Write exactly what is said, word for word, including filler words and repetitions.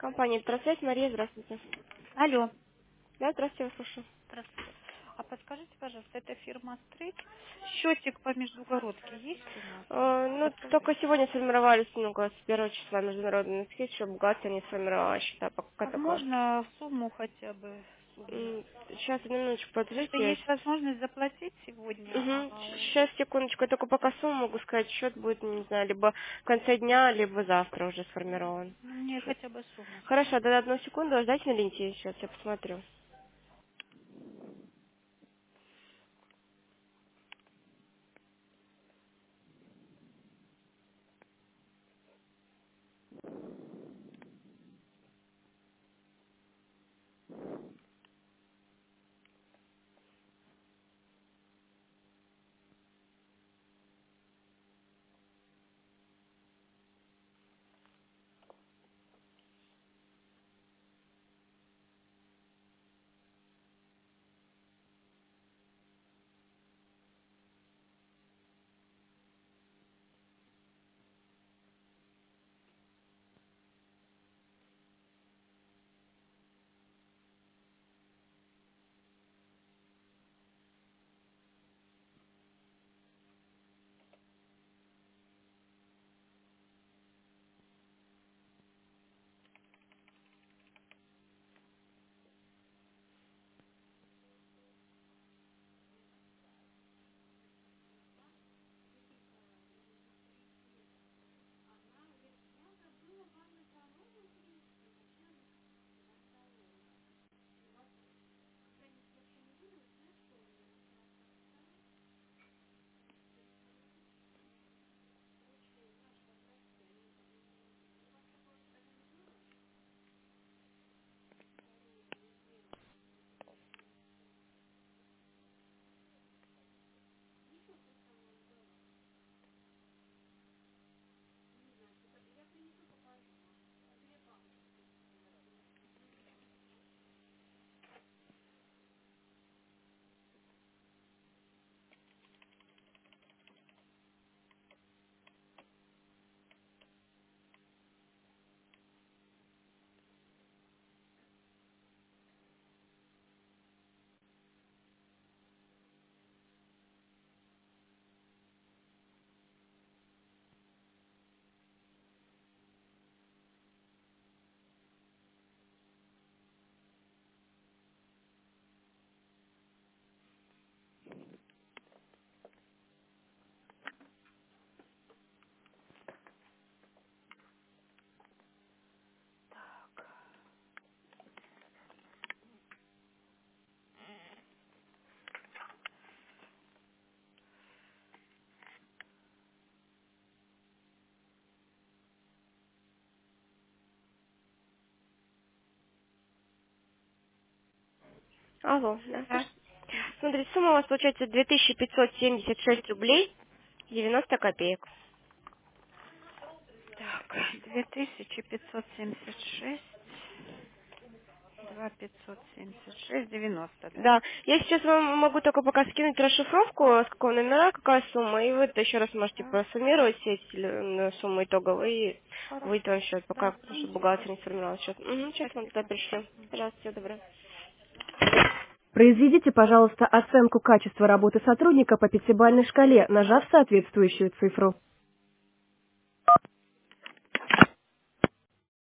Компания «Электросвязь», Мария, здравствуйте. Алло. Да, здравствуйте, вас слушаю. Здравствуйте. А подскажите, пожалуйста, это фирма «Стрит». Счетик по междугородке есть у нас? Э, ну, Подскажите. только сегодня сформировались, ну, с первого числа международные носки, еще бухгалтер не сформировала счета, пока А только. можно сумму хотя бы, сумму? Сейчас, одну минуточку, Потому что подождите. есть возможность заплатить сегодня. Угу. А... Сейчас, секундочку, я только пока сумму могу сказать, счет будет, не знаю, либо в конце дня, либо завтра уже сформирован. ну, мне хотя бы сумму Хорошо, скажите. тогда одну секунду, ждайте на ленте, сейчас я посмотрю. Алло, да, Да. слушайте. Смотрите, сумма у вас получается две тысячи пятьсот семьдесят шесть рублей девяносто копеек. Так, две тысячи пятьсот семьдесят шесть, два пятьсот семьдесят шесть, девяносто, да? Да, я сейчас вам могу только пока скинуть расшифровку, с какого номера, какая сумма, и вы это еще раз можете Да. просуммировать все эти теле- суммы итоговые, и Хорошо. выйти вам счет, пока Да, потому что скиньте, бухгалтер не пожалуйста. сформировал счет. Угу, сейчас вам туда Спасибо. пришлю. Пожалуйста, всего доброго. Произведите, пожалуйста, оценку качества работы сотрудника по пятибалльной шкале, нажав соответствующую цифру.